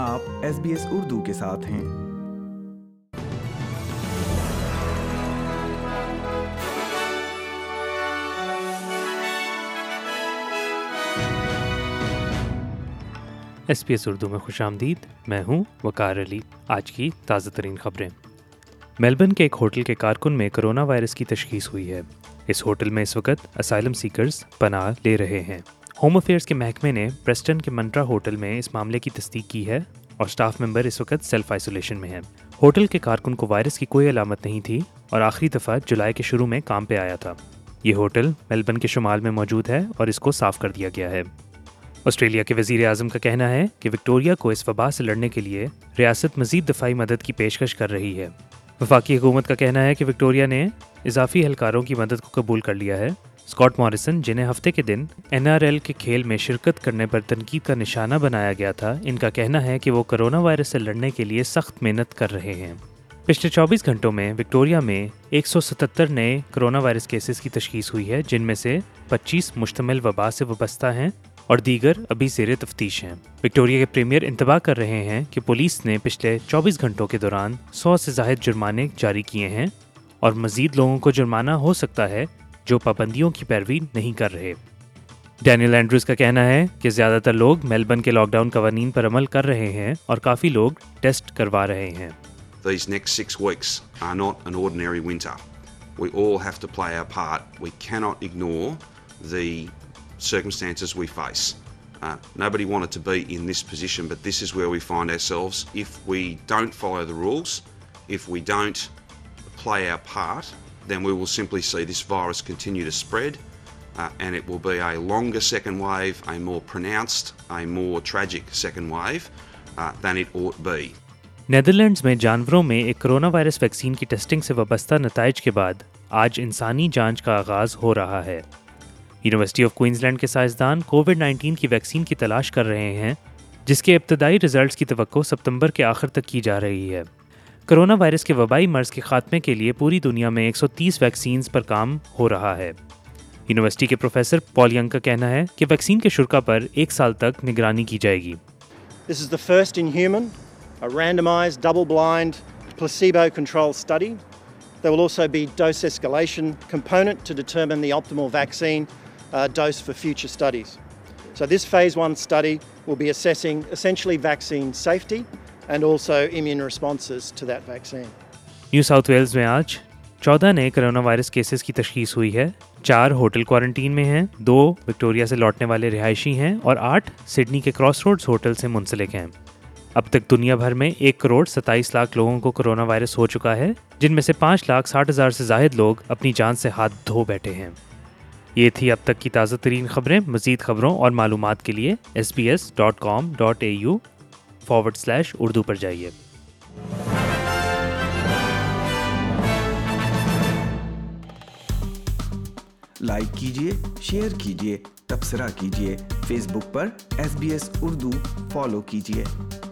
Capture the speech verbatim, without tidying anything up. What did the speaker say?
आप S B S Urdu के साथ हैं। एस बी एस उर्दू में खुशामदीद। मैं हूं वकार अली। आज की ताज़ा तरीन खबरें। मेलबर्न के एक होटल के कारकुन में कोरोना वायरस की तशखीस हुई है। इस होटल में इस वक्त असाइलम सीकर्स पनाह ले रहे हैं। होम अफेयर्स के महकमे ने प्रेस्टन के मंट्रा होटल में इस मामले की तस्दीक की है और स्टाफ मेंबर इस वक्त सेल्फ आइसोलेशन में हैं। होटल के कारकुन को वायरस की कोई अलामत नहीं थी और आखिरी दफ़ा जुलाई के शुरू में काम पे आया था। ये होटल मेलबर्न के शुमाल में मौजूद है और इसको साफ कर दिया गया है। ऑस्ट्रेलिया के वज़ीर आज़म का कहना है कि विक्टोरिया को इस वबा से लड़ने के लिए रियासत मज़ीद दफ़ाई मदद की पेशकश कर रही है। वफाकी हुकूमत का कहना है कि विक्टोरिया ने इजाफी एहलकारों की मदद को कबूल कर लिया है। स्कॉट मॉरिसन, जिन्हें हफ्ते के दिन एन आर एल के खेल में शिरकत करने पर तनकीद का निशाना बनाया गया था, इनका कहना है कि वो कोरोना वायरस से लड़ने के लिए सख्त मेहनत कर रहे हैं। पिछले चौबीस घंटों में विक्टोरिया में एक सौ सतहत्तर नए कोरोना वायरस केसेस की तशखीस हुई है, जिनमें से पच्चीस मुश्तमिल वबा से वाबस्ता हैं और दीगर अभी ज़ेरे तफ्तीश हैं। विक्टोरिया के प्रीमियर इंतबाह कर रहे हैं कि पुलिस ने पिछले चौबीस घंटों के दौरान सौ से ज़ायद जुर्माने जारी किए हैं और मज़ीद लोगों को जुर्माना हो सकता है जो पाबंदियों की पैरवी नहीं कर रहे। डैनियल एंड्रूज का कहना है कि ज़्यादातर लोग मेलबर्न के लॉकडाउन कवानीन पर अमल कर रहे हैं और काफ़ी लोग टेस्ट करवा रहे हैं। These next six weeks are not an ordinary winter. We all have to play our part. We cannot ignore the circumstances we face. Uh, nobody wanted to be in this position, but this is where we find ourselves. If we don't follow the rules, if we don't play our part, then we will simply see this virus continue to spread, uh, and it will be a longer second wave, a more pronounced, a more tragic second wave uh, than it ought be. Netherlands में जानवरों में एक corona virus vaccine की टेस्टिंग से वाबस्ता नताइज के बाद आज इंसानी जांच का आगाज़ हो रहा है। यूनिवर्सिटी ऑफ क्वींसलैंड के साइंसदान कोविड नाइन्टीन की वैक्सीन की तलाश कर रहे हैं, जिसके इब्तदाई रिजल्ट्स की तवक्को सितंबर के आखिर तक की जा रही है। कोरोना वायरस के वबाई मर्ज के खात्मे के लिए पूरी दुनिया में एक सौ तीस वैक्सीन्स पर काम हो रहा है। यूनिवर्सिटी के प्रोफेसर पॉल यंग का कहना है कि वैक्सीन के शुरा पर एक साल तक निगरानी की जाएगी। This is the first in human, a randomized, double-blind, placebo-controlled study. There will also be dose escalation component to determine the optimal vaccine uh, dose for future studies. So this phase one study will be assessing essentially vaccine safety and also immune responses to that vaccine. New South Wales में आज चौदह नए corona virus cases की तशखीस हुई है। चार hotel quarantine में हैं, दो विक्टोरिया से लौटने वाले रिहायशी हैं और आठ सिडनी के क्रॉसरोड्स होटल से मुंसलिक हैं। अब तक दुनिया भर में एक करोड़ सत्ताईस लाख लोगों को कोरोना वायरस हो चुका है, जिनमें से पाँच लाख साठ हज़ार से ज़ायद लोग अपनी जान से हाथ धो बैठे हैं। ये थी अब तक की ताज़ा तरीन खबरें। मज़ीद खबरों और मालूमात के लिए S B S dot com dot A U forward slash Urdu पर जाइए। लाइक कीजिए, शेयर कीजिए, तबसरा कीजिए। फेसबुक पर S B S Urdu follow कीजिए।